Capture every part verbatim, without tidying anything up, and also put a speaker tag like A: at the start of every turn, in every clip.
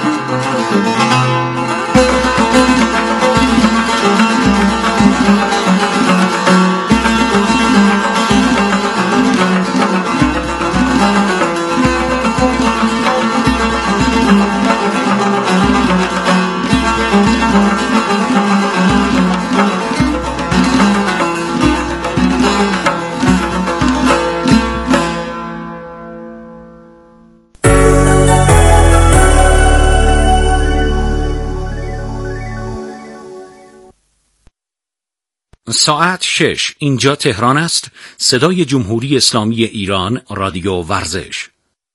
A: ساعت شش، اینجا تهران است. صدای جمهوری اسلامی ایران، رادیو ورزش.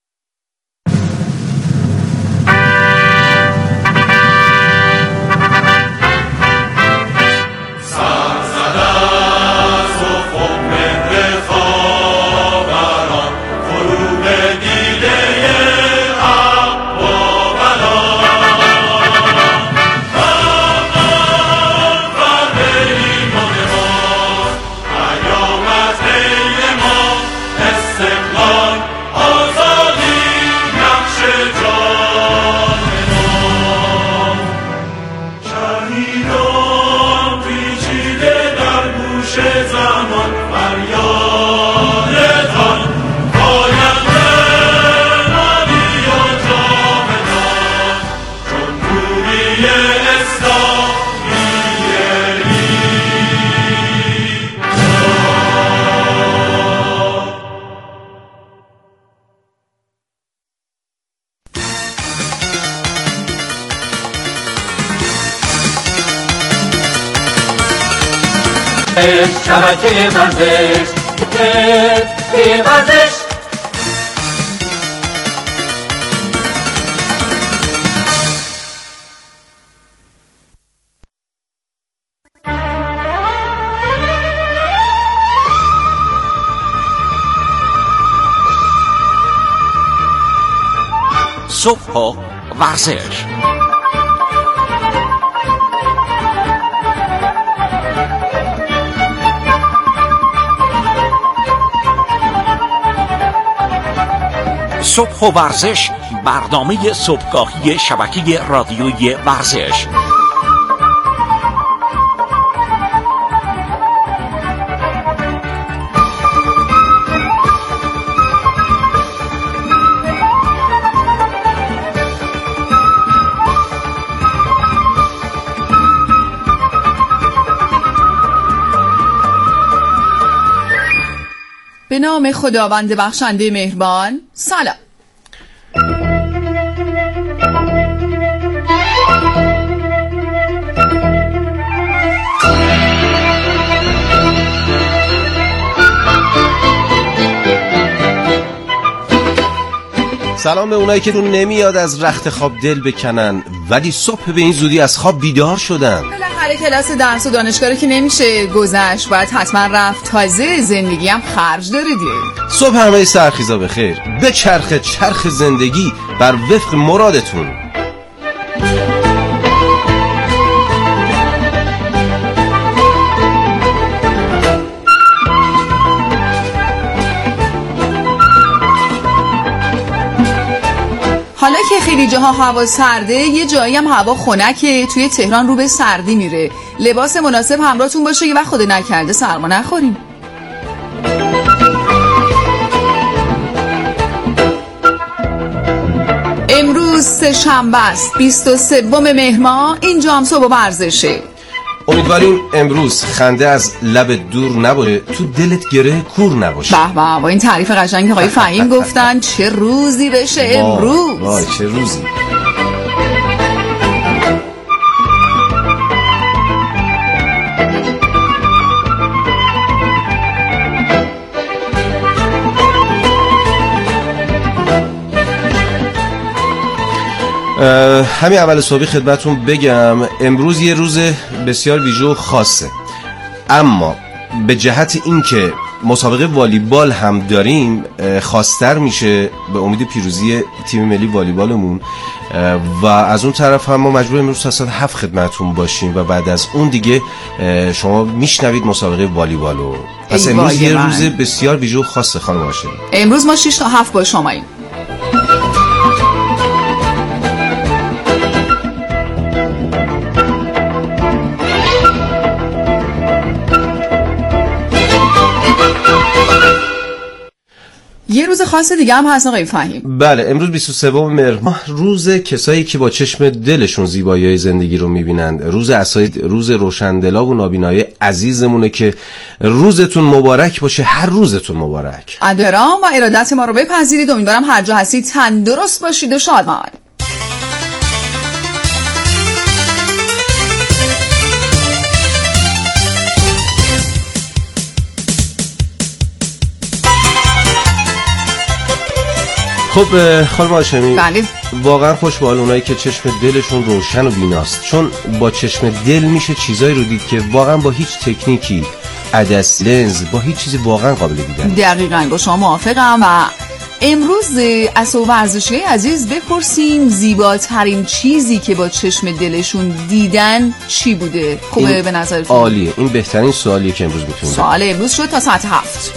B: شبکه ورزش شبکه ورزش
A: صبح و ورزش. صبح و ورزش، برنامه صبحگاهی شبکه رادیویی ورزش.
C: به نام خداوند بخشنده مهربان. سلام.
D: سلام به اونایی که دون نمیاد از رخت خواب دل بکنن ولی صبح به این زودی از خواب بیدار شدن.
C: بالاخره کلاس درس و دانشگاه که نمیشه گذشت، باید حتما رفت. تازه زندگی هم خرج داره دیگه.
D: صبح همه سرخیزا بخیر. به چرخ چرخ زندگی بر وفق مرادتون.
C: حالا که خیلی جاها هوا سرده، یه جایی هم هوا خنکه. توی تهران رو به سردی میره. لباس مناسب همراهتون باشه یه وقت خدا نکرده سرما نخوریم. امروز سه شنبه است، بیست و سوم مهر ماه. اینجا هم صبح ورزشه.
D: امیدواریم امروز خنده از لب دور نباشه، تو دلت گره کور نباشه.
C: به به، با این تعریف قشنگ که آقای فهیم گفتن چه روزی بشه امروز.
D: وای چه روزی. همین اول صبحی خدمتون بگم امروز یه روز بسیار ویژه و خاصه، اما به جهت اینکه مسابقه والیبال هم داریم خاص‌تر میشه به امید پیروزی تیم ملی والیبالمون و از اون طرف هم ما مجبور امروز تا ساعت هفت خدمتون باشیم و بعد از اون دیگه شما میشنوید مسابقه والیبالو. پس امروز یه روز بسیار ویژه و خاصه خانم هاشمی.
C: امروز ما شش تا هفت با شماییم. روز خاص دیگه هم هست آقای فهیم.
D: بله، امروز بیست و سوم مهر ماه روز کسایی که با چشم دلشون زیبایی‌های زندگی رو می‌بینند. روز اساید، روز روشندلا و نابینای عزیزمونه که روزتون مبارک باشه. هر روزتون مبارک.
C: ادرام و ارادت ما رو بپذیرید. امیدوارم هر جا هستید تندرست باشید و شادمان.
D: خب خانم هاشمی،
C: بله،
D: واقعا خوش به حال اونایی که چشم دلشون روشن و بیناست، چون با چشم دل میشه چیزایی رو دید که واقعا با هیچ تکنیکی، عدس، لنز، با هیچ چیزی واقعا قابل دیدن.
C: دقیقاً با شما موافقم. و امروز از ورزشی عزیز بپرسیم زیباترین چیزی که با چشم دلشون دیدن چی بوده؟ خوبه به نظرتون؟
D: عالیه، این بهترین سوالیه که امروز میتونیم.
C: سوال امروز شد تا ساعت هفت.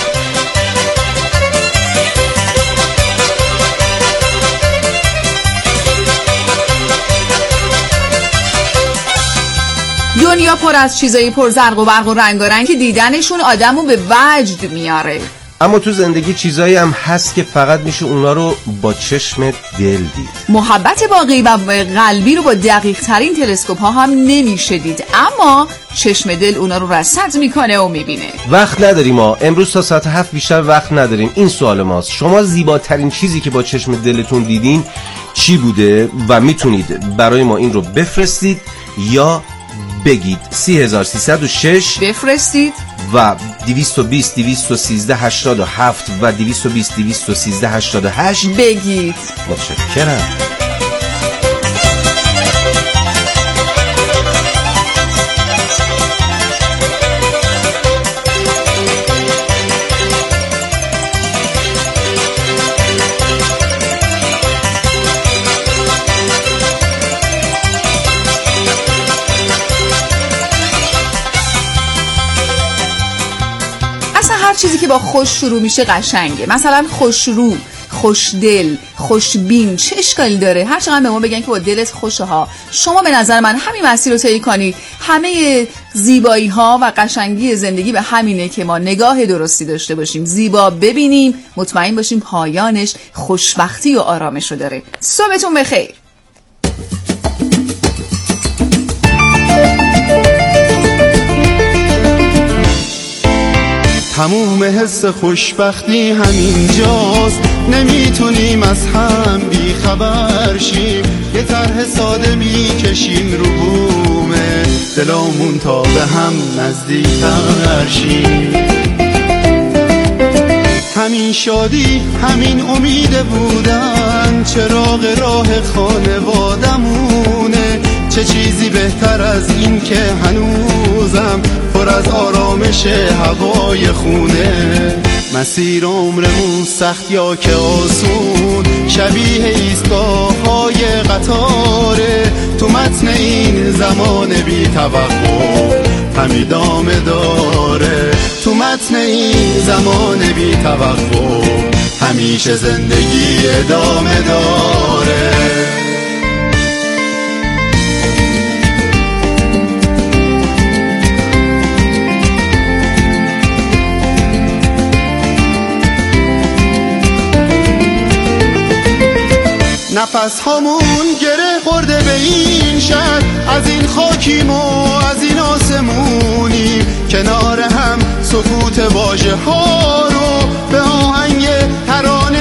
C: دنیا پر از چیزایی پر زرق و برق و رنگارنگ که دیدنشون آدمو به وجد میاره.
D: اما تو زندگی چیزایی هم هست که فقط میشه اونا رو با چشم دل دید.
C: محبت واقعی و قلبی رو با دقیق ترین تلسکوپ ها هم نمیشه دید، اما چشم دل اونا رو رصد میکنه و میبینه.
D: وقت نداریم ما امروز تا ساعت هفت بیشتر وقت نداریم. این سوال ماست: شما زیباترین چیزی که با چشم دلتون دیدین چی بوده؟ و میتونید برای ما این رو بفرستید یا بگید. سی هزار سیصد و شش
C: بفرستید
D: و دویست و بیست دویست و سیزده هشتاد و هفت و دویست و بیست دویست و سیزده هشتاد و هشت
C: بگید.
D: متشکرم.
C: چیزی که با خوش شروع میشه قشنگه. مثلا خوش رو، خوش دل، خوش بین، چه اشکالی داره؟ هر چقدر به ما بگن که با دلت خوشه ها، شما به نظر من همین مسیر رو طی کنید. همه زیبایی ها و قشنگی زندگی به همینه که ما نگاه درستی داشته باشیم، زیبا ببینیم، مطمئن باشیم پایانش خوشبختی و آرامش رو داره. صبحتون بخیر.
E: تموم حس خوشبختی همینجاست، نمیتونیم از هم بی خبر شیم. یه طرح ساده میکشیم رو بومه دلامون تا به هم نزدیکتر شیم. همین شادی، همین امید بودن، چراغ راه خانوادمونه. چه چیزی بهتر از این که هنوزم پر از آرامش هوای خونه. مسیر عمرمون سخت یا که آسون، شبیه ایستگاه‌های قطاره. تو متن این زمان بی توقف همی دامه داره. تو متن این زمان بی توقف همیشه زندگی ادامه داره. نفس هامون گره خورده به این شهر، از این خاکیم و از این آسمونیم. کنار هم سکوت واژه ها رو به آهنگ ترانه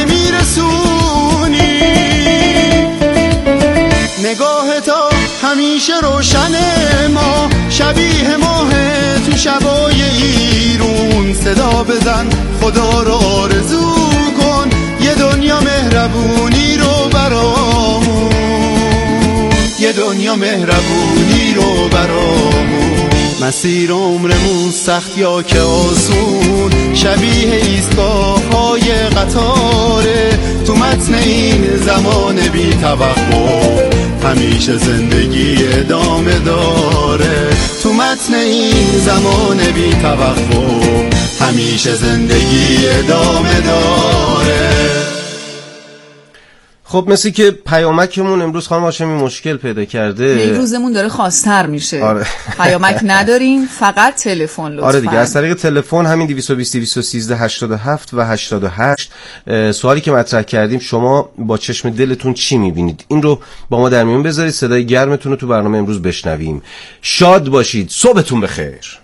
E: میرسونیم. نگاه تا همیشه روشنه، ما شبیه ماه تو شبای ایرون. صدا بزن خدا رو آرزو کن، یه دنیا مهربونی رو برامون، یه دنیا مهربونی رو برامون. مسیر عمرمون سخت یا که آسون، شبیه ایستگاه‌های قطاره. تو متن این زمان بی توقف همیشه زندگی ادامه داره. تو متن این زمان بی توقف همیشه زندگی ادامه داره.
D: خب مثل که پیامکمون امروز خانم هاشمی مشکل پیدا کرده.
C: این روزمون داره خاص‌تر میشه.
D: آره.
C: پیامک نداریم، فقط تلفن لطفاً.
D: آره دیگه، از طریق تلفن همین دویست و بیست دویست و سیزده هشتاد و هفت و هشتاد و هشت. سوالی که مطرح کردیم شما با چشم دلتون چی میبینید؟ این رو با ما در میون بذارید، صدای گرمتون رو تو برنامه امروز بشنویم. شاد باشید، صبحتون بخیر.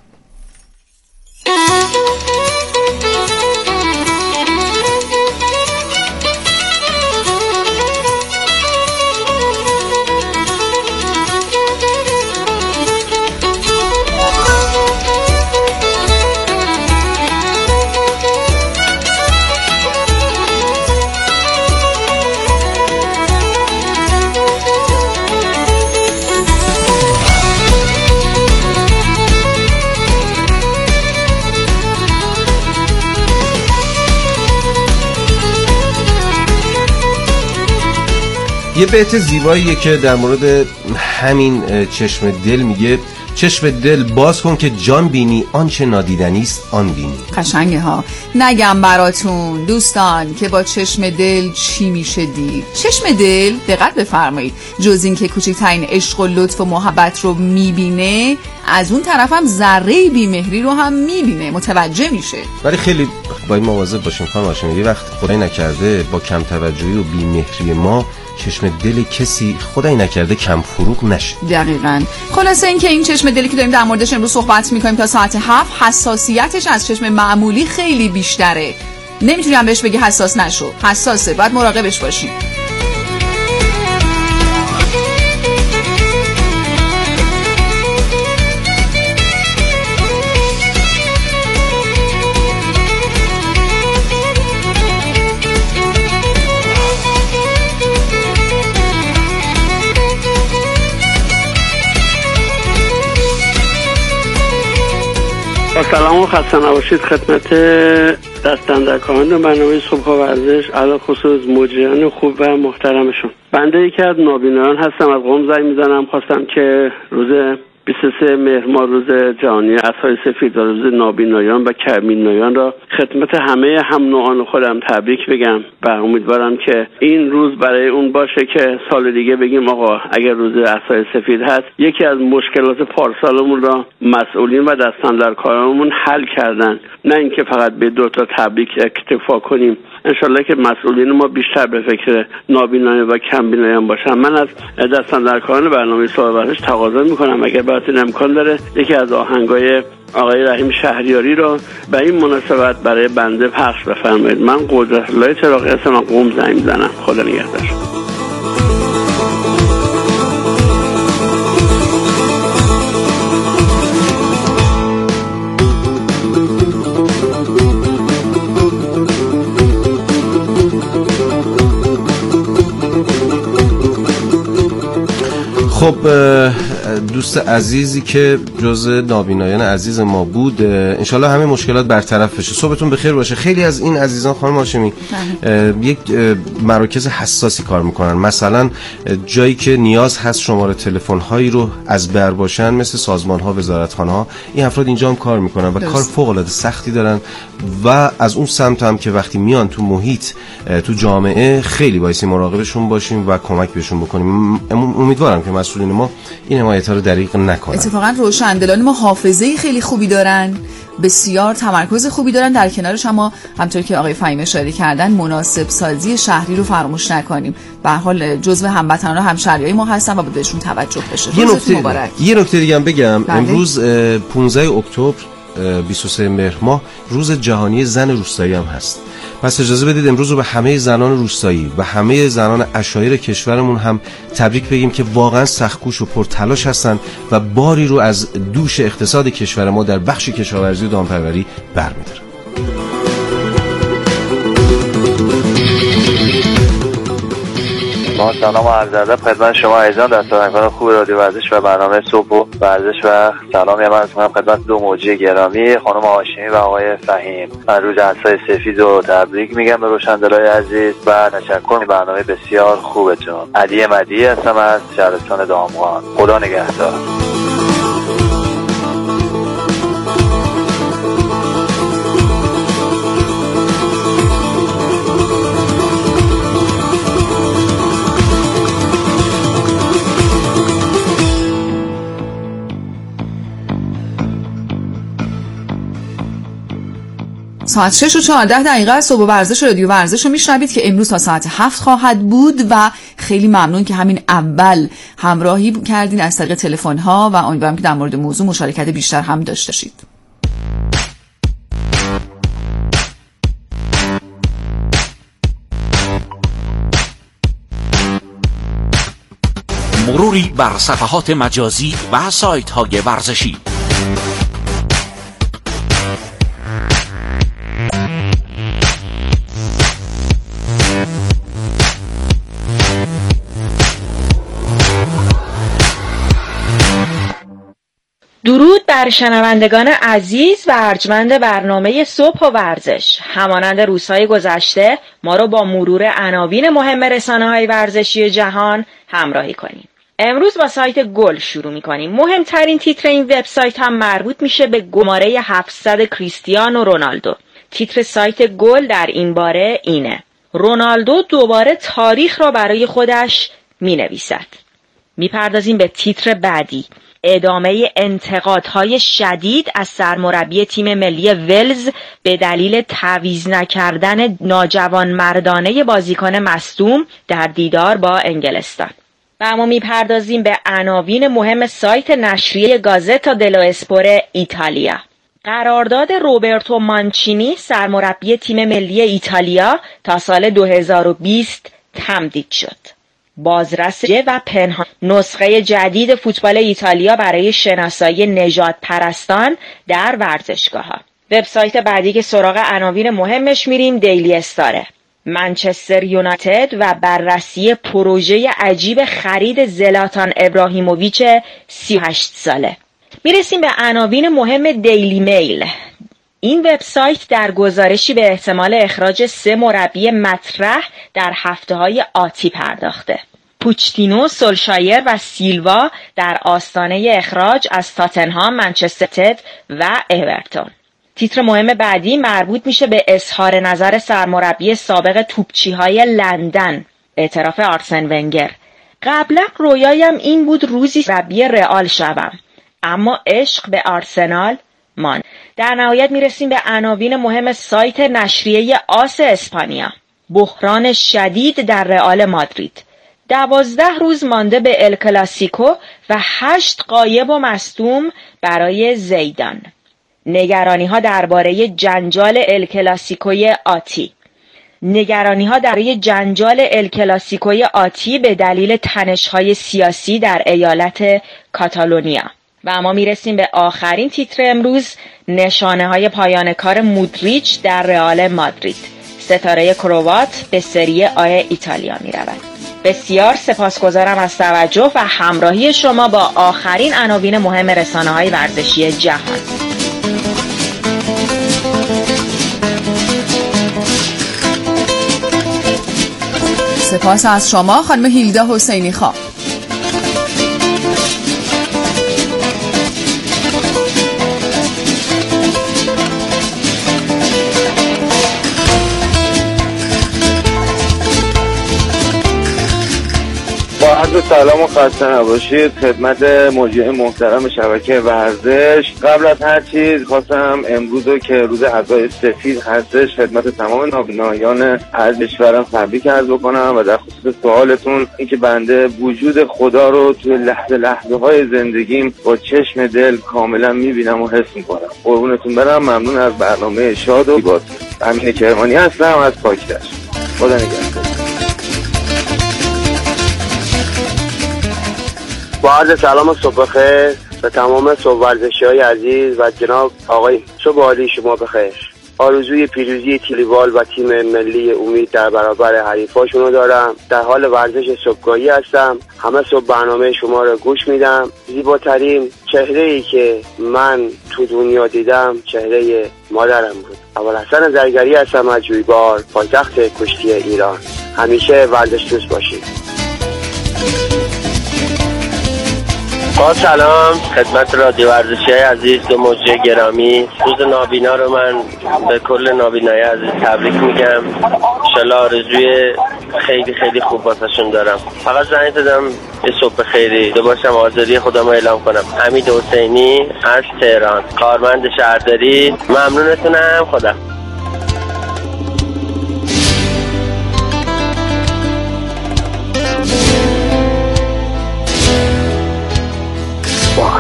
D: یه بیت زیباییه که در مورد همین چشم دل میگه: چشم دل باز کن که جان بینی، آنچه نادیدنی است آن بینی.
C: قشنگه ها. نگم براتون دوستان که با چشم دل چی میشه دید. چشم دل، دقت بفرمایید، جز این که کوچکترین عشق و لطف و محبت رو میبینه، از اون طرف هم ذره بیمهری رو هم میبینه، متوجه میشه.
D: ولی خیلی باید مواظب باشیم خانم هاشمی. یه وقت خدای نکرده با کم توجهی و بیمهری ما چشم دل کسی خدای نکرده کم فروغ نشه.
C: دقیقاً. خلاصه این که این چشم دلی که داریم در موردش امروز صحبت میکنیم تا ساعت هفت، حساسیتش از چشم معمولی خیلی بیشتره. نمیتونی هم بهش بگی حساس نشو، حساسه، باید مراقبش باشیم.
F: سلام و خسته نباشید خدمت دست‌اندرکاران برنامه صبح و ورزش، علاوه خصوص مجریان خوب و محترمشون. بنده یکی از نابینایان هستم، از قم زنگ میزنم. خواستم که روز بیست و سه مهر ماه روز جهانی عصای سفید و روز نابینایان و کمبینایان را خدمت همه هم نوعان خودم تبریک بگم و امیدوارم که این روز برای اون باشه که سال دیگه بگیم آقا اگر روز عصای سفید هست یکی از مشکلات پارسالمون را مسئولین و دستاندرکارانمون حل کردن، نه اینکه فقط به دو تا تبریک اکتفا کنیم. انشالله که مسئولین ما بیشتر به فکر نابینایان و کمبینایان باشن. من از دستاندرکاران برنامه صبح ورزش تقاضا میکنم اگر براتون امکان داره یکی از آهنگای آقای رحیم شهریاری رو به این مناسبت برای بنده پخش بفرمایید. من قدرت‌الله چراغی هستم، من قم زنگ میزنم. خدا نگهدار.
D: خب دوست عزیزی که جز نابینایان عزیز ما بود، انشالله همه مشکلات برطرف بشه. صبحتون بخیر باشه. خیلی از این عزیزان خانم هاشمی یک مراکز حساسی کار میکنن، مثلا جایی که نیاز هست شماره تلفن هایی رو از بر باشن مثل سازمان ها، وزارتخانه ها، این افراد اینجا هم کار میکنن و کار فوق العاده سختی دارن و از اون سمت هم که وقتی میان تو محیط تو جامعه خیلی بایستی مراقبشون باشیم و کمک بهشون بکنیم. امیدوارم که مسئولین ما این حمایت ها رو دریغ نکنن.
C: اتفاقا روشندلان ما حافظه خیلی خوبی دارن، بسیار تمرکز خوبی دارن، در کنارش اما همطور که آقای فهیم اشاره کردن مناسب سازی شهری رو فراموش نکنیم. به هر حال جزو هموطنان و همشهریای ما هستن و بهشون توجه بشه.
D: یه نکته مبارک. یه نکته دیگه هم بگم. بله. امروز پانزده اکتبر بیست و سه مهر ماه روز جهانی زن روستایی هم هست. پس اجازه بدید امروز رو به همه زنان روستایی و همه زنان عشایر کشورمون هم تبریک بگیم که واقعا سخت‌کوش و پرتلاش هستن و باری رو از دوش اقتصاد کشور ما در بخش کشاورزی و دامپروری برمی‌دارن.
G: با سلام و عرض ادب خدمت شما عزیزان دستاندرکاران خوب رادیو ورزش و برنامه صبح و ورزش و سلامی عرض می‌کنم خدمت دو موجی گرامی خانم هاشمی و آقای فهیم. من روز عصای سفید رو تبریک میگم به روشندلای عزیز و تشکر برنامه بسیار خوبتون. علی مدی هستم از شهرستان دامغان. خدا نگهدار.
C: ساعت شش و چهارده دقیقه از صبح ورزش رادیو ورزش رو میشنوید که امروز تا ساعت هفت خواهد بود و خیلی ممنون که همین اول همراهی کردین از طریق تلفن ها و امیدوارم که در مورد موضوع مشارکت بیشتر هم داشته باشید.
A: مروری بر صفحات مجازی و سایت های ورزشی.
H: درود بر شنوندگان عزیز و ارجمند برنامه صبح و ورزش. همانند روزهای گذشته ما رو با مرور عناوین مهم رسانه‌های ورزشی جهان همراهی کنیم. امروز با سایت گل شروع می‌کنیم. مهمترین تیتر این وبسایت هم مربوط میشه به گماره هفتصد کریستیانو رونالدو. تیتر سایت گل در این باره اینه: رونالدو دوباره تاریخ را برای خودش می‌نویسد. می‌پردازیم به تیتر بعدی: ادامه انتقادهای شدید از سرمربی تیم ملی ولز به دلیل تعویض نکردن ناجوانمردانه بازیکن مصدوم در دیدار با انگلستان. و اما میپردازیم به عناوین مهم سایت نشریه گازتا دلو اسپوره ایتالیا. قرارداد روبرتو مانچینی سرمربی تیم ملی ایتالیا تا سال دو هزار و بیست تمدید شد. بازرس و پنهان نسخه جدید فوتبال ایتالیا برای شناسایی نژاد پرستان در ورزشگاه‌ها. وبسایت بعدی که سراغ عناوین مهمش میریم دیلی استاره. منچستر یونایتد و بررسی پروژه عجیب خرید زلاتان ابراهیموویچ سی و هشت ساله. میرسیم به عناوین مهم دیلی میل. این وبسایت در گزارشی به احتمال اخراج سه مربی مطرح در هفته‌های آتی پرداخته. پوچتینو، سولشایر و سیلوا در آستانه اخراج از تاتنهام، منچستر و اورتون. تیتر مهم بعدی مربوط میشه به اظهار نظر سرمربی سابق توپچی‌های لندن، اعتراف آرسن ونگر. قبلا رویایم این بود روزی مربی رئال شوم، اما عشق به آرسنال مان. در نهایت میرسیم به عناوین مهم سایت نشریه آس اسپانیا. بحران شدید در رئال مادرید. دوازده روز مانده به ال کلاسیکو و هشت غایب و مصدوم برای زیدان. نگرانی ها درباره جنجال ال کلاسیکوی آتی. نگرانی ها درباره جنجال ال کلاسیکوی آتی به دلیل تنش های سیاسی در ایالت کاتالونیا. و اما میرسیم به آخرین تیتر امروز: نشانه های پایان کار مودریچ در رئال مادرید. ستاره کروات به سری آ ایتالیا می رود. بسیار سپاسگزارم از توجه و همراهی شما با آخرین عناوین مهم رسانه های ورزشی جهان.
C: سپاس از شما خانم هیلدا حسینی خان.
G: با عرض سلام و خسته نباشید خدمت مجری محترم شبکه ورزش. قبل از هر چیز خواستم امروز رو که روز عصای سفید هستش خدمت تمام نابینایان از کشورم تبریک عرض بکنم و در خصوص سوالتون این که بنده وجود خدا رو توی لحظه لحظه های زندگیم با چشم دل کاملا میبینم و حس میکنم. قربونتون برم. ممنون از برنامه شاد و زیباتون. امین کرمانی هستم از پاکدشت. خدا نگهدار.
F: با عرض سلام و صبح بخیر به تمام صبح ورزشی‌های عزیز و جناب آقای صبح عالی شما بخیر. آرزوی پیروزی تیلیوال و تیم ملی امید در برابر حریفاشونو دارم. در حال ورزش صبحگاهی هستم. همه صبح برنامه شما رو گوش میدم. زیباترین چهره‌ای که من تو دنیا دیدم چهره مادرم بود. ابوالحسن زرگری هستم از جویبار، پایتخت کشتی ایران. همیشه ورزش دوست باشید.
I: با سلام خدمت رادیو ورزشی عزیز و مجری گرامی. روز نابینا رو من به کل نابینای عزیز تبریک میگم. انشالله آرزوی خیلی خیلی خوب واسهشون دارم. فقط زنگ زدم یه صبح خیری دو باشم آزادی خودم اعلام کنم. حمید حسینی از تهران، کارمند شهرداری. ممنونتونم. خدا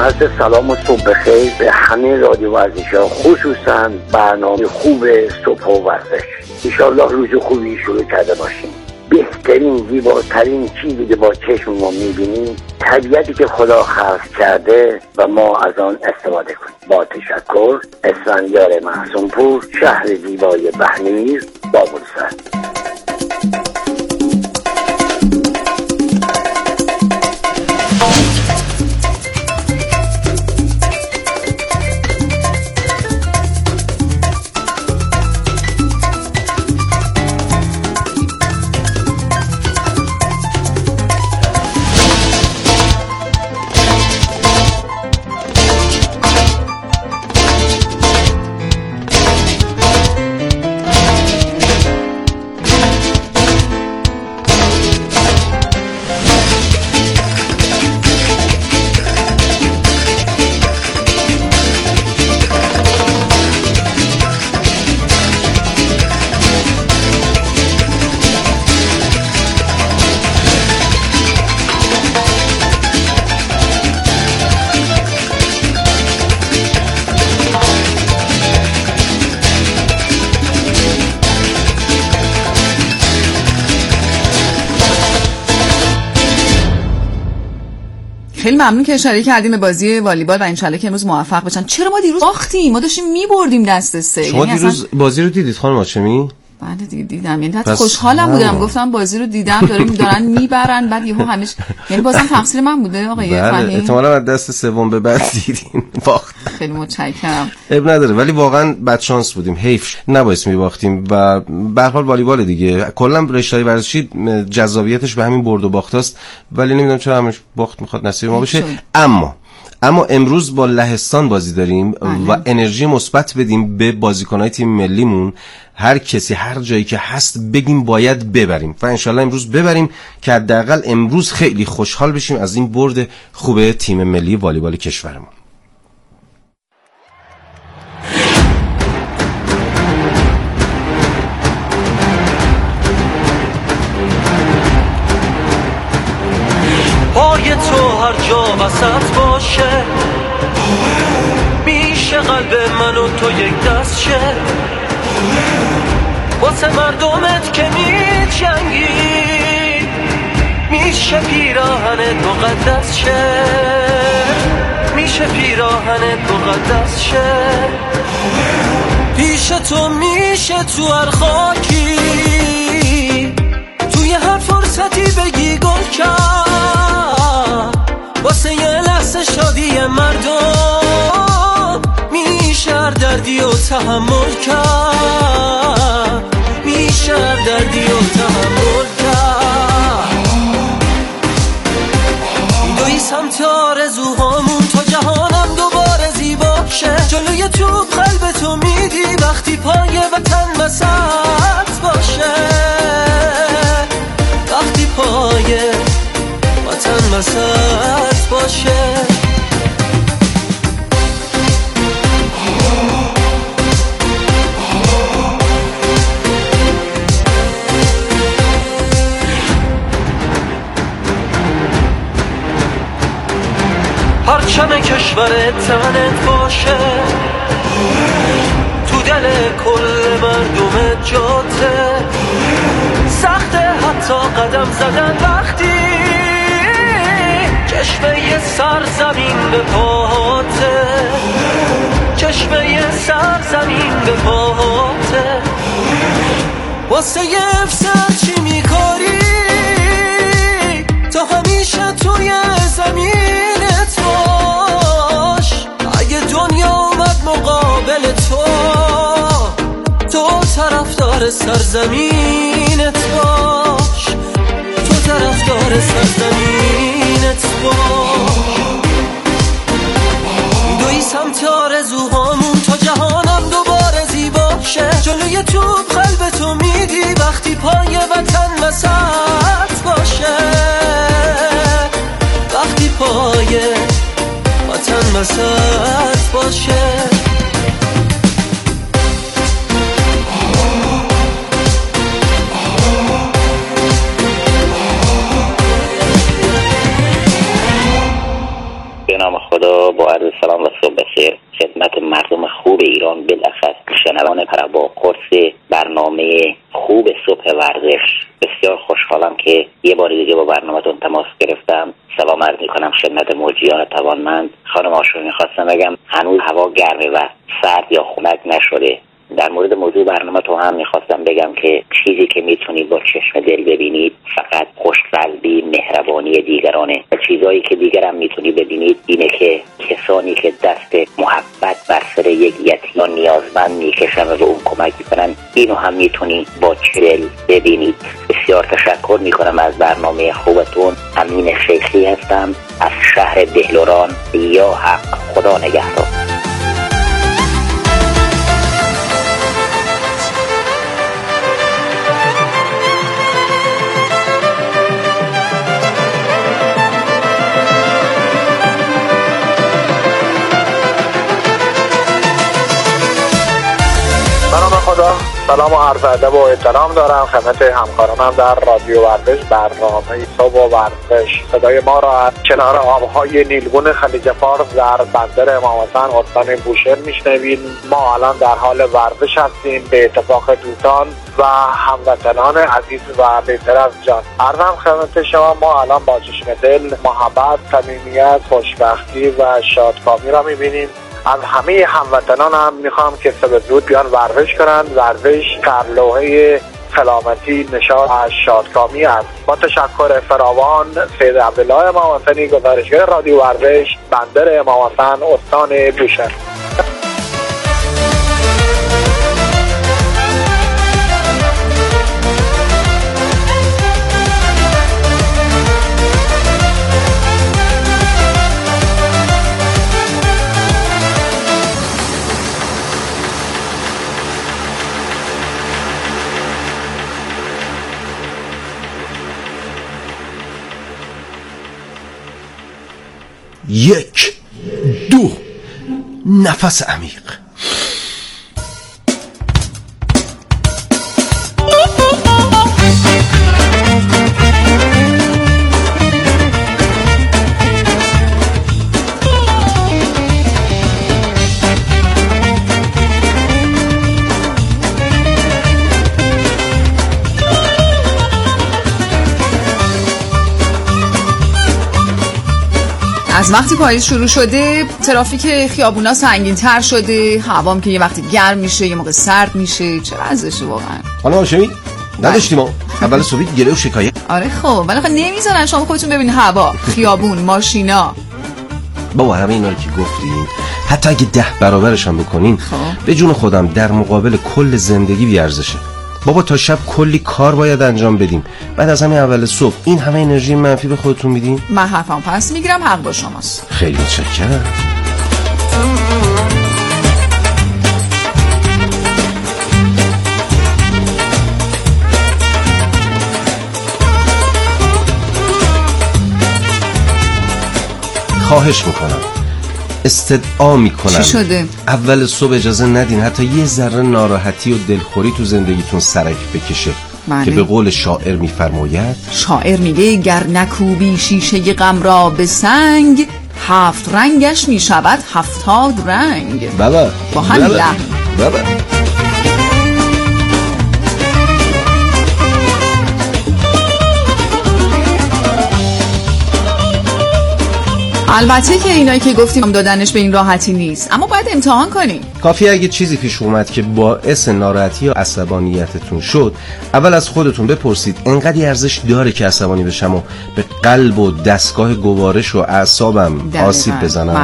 J: عرض سلام و صبح بخیر به همه رادیو ورزش‌ها، خصوصا برنامه خوب صبح و ورزش. انشالله روز خوبی شروع کرده باشیم. بهترین زیباترین چیزی که با چشم ما میبینیم طبیعتی که خدا خلق کرده و ما از آن استفاده کنیم. با تشکر. اسفندیار محسن‌پور، شهر زیبای بهنمیر، بابلسر.
C: خیلی ممنون که اشاره کردیم به بازی والیبال و انشالله که امروز موفق بشن. چرا ما دیروز باختیم؟ ما داشتیم میبردیم دست سه.
D: شما یعنی دیروز اصلا... بازی رو دیدید خانم هاشمی؟
C: بله دیگه دیدم. یعنی حتی خوشحالم بودم، گفتم بازی رو دیدم دارن دارن میبرن، بعد یهو همش یعنی بازم تقصیر من بوده آقای فهیم.
D: بله احتمالاً از دست سوم به بعد دیدین باخت.
C: خیلی متشکرم.
D: اب نداره ولی واقعا بد شانس بودیم، حیف نباید میباختیم و به هر حال والیبال دیگه کلا رشته ورزشی جذابیتش به همین برد و باختاست، ولی نمیدونم چرا همش باخت میخواد نصیب ما بشه. اما اما امروز با لهستان بازی داریم آه. و انرژی مثبت بدیم به بازیکن‌های تیم ملیمون. هر کسی هر جایی که هست بگیم باید ببریم و انشالله امروز ببریم که حداقل امروز خیلی خوشحال بشیم از این برد خوب تیم ملی والیبال کشورمون.
K: پای تو هر جا وسط باشه، میشه قلب من و تو یک دست شه، واسه مردمت که میجنگی، میشه پیراهنت مقدس شه، میشه پیراهنت مقدس شه، پیش تو میشه تو هر خاکی، توی هر فرصتی بگی گل کرد، واسه یه لحظه شادی مردم میشه هر دردی و تحمل کرد، میشه هر دردی و تحمل کرد. دوی سمت آرزوهامون تا جهانم دوباره زیبا شه، جلوی توپ قلب تو میدی وقتی پای وطن وسط باشه، وقتی پای وطن وسط باشه. پرچم کشورت تنت باشه، تو دل کل مردم جاته، سخته حتی قدم زدن وقتی چشمه یه سرزمین به پاهاته، چشمه یه سرزمین به پاهاته، واسه یه افسر چی میکاری تا همیشه توی زمینت باش، اگه دنیا اومد مقابل تو تو طرفدار سرزمینت باش، تو طرفدار سرزمینت باش. دوی سمت آرزوهامون تا جهانم دوباره زیبا شه، جلوی توپ قلب تو میدی وقتی پای وطن وسط باشه، وقتی پای وطن وسط باشه.
L: به نام خدا، با عرض سلام و صبح بخیر خدمت مردم خوب ایران، بالاخص شنوان پربا قرص برنامه خوب صبح ورزش. بسیار خوشحالم که یه بار دیگه با برنامه‌تون تماس گرفتم. سلام عرض می‌کنم خدمت موجیان توانمند. خانم آشوری، می‌خواستم بگم هنوز هوا گرمه و سرد یا خنک نشده. در مورد موضوع برنامه تو هم میخواستم بگم که چیزی که میتونید با چشم دل ببینید فقط خوشقلبی، مهربانی دیگرانه. چیزایی که دیگر هم میتونید ببینید اینه که کسانی که دست محبت بر سر یک یتیم نیازمند میکشن و به اون کمک میکنن، اینو هم میتونید با دل ببینید. بسیار تشکر میکنم از برنامه خوبتون. امین شیخی هستم از شهر دهلوران. یا حق، خدا نگهدار.
M: خدا سلام و عرض ادب و احترام دارم خدمت همکارانم در رادیو ورزش. برنامه صبح و ورزش صدای ما را از کنار آبهای نیلگون خلیج فارس در بندر امام حسین استان بوشهر میشنوید. ما الان در حال ورزش هستیم به اتفاق دوستان و هموطنان عزیز و بهتر از جان. عرضم خدمت شما ما الان با چشم دل محبت، صمیمیت، خوشبختی و شادکامی را میبینیم. از همه هموطنان هم میخوام که صبح زود بیان ورزش کنند. ورزش سرلوحه سلامتی، نشاط و شادکامی است. با تشکر فراوان، سید عبدالله امام حسینی، گزارشگر رادیو ورزش، بندر امام حسین استان بوشهر.
D: یک، دو، نفس عمیق.
C: از وقتی پاییز شروع شده ترافیک خیابونا سنگین تر شده، هوام که یه وقتی گرم میشه یه موقع سرد میشه. چه وضعشه واقعا؟
D: خانم هاشمی نداشتیم ما اول صبح گله و شکایت.
C: آره خب ولی خب نمیذارن شما خودتون ببینید هوا، خیابون، ماشینا.
D: بابا همه اینا رو که گفتیم حتی اگه ده برابرش هم بکنین خب. به جون خودم در مقابل کل زندگی بیارزشه. بابا تا شب کلی کار باید انجام بدیم، بعد از همین اول صبح این همه انرژی منفی به خودتون میدین؟
C: من حرفم پس میگیرم، حق با شماست.
D: خیلی متشکرم. خواهش میکنم، استدعا میکنم،
C: چی شده؟
D: اول صبح اجازه ندین حتی یه ذره ناراحتی و دلخوری تو زندگیتون سرک بکشه. معنی؟ که به قول شاعر میفرماید،
C: شاعر میگه گر نکوبی شیشه غم را به سنگ، هفت رنگش میشود هفتاد رنگ.
D: بابا
C: با همین لحن
D: بابا
C: البته که اینایی که گفتیم دادنش به این راحتی نیست، اما باید امتحان کنیم.
D: کافیه اگه چیزی پیش اومد که باعث ناراحتی و عصبانیتتون شد، اول از خودتون بپرسید انقدر ارزش داره که عصبانی بشم و به قلب و دستگاه گوارش و اعصابم آسیب بزنم؟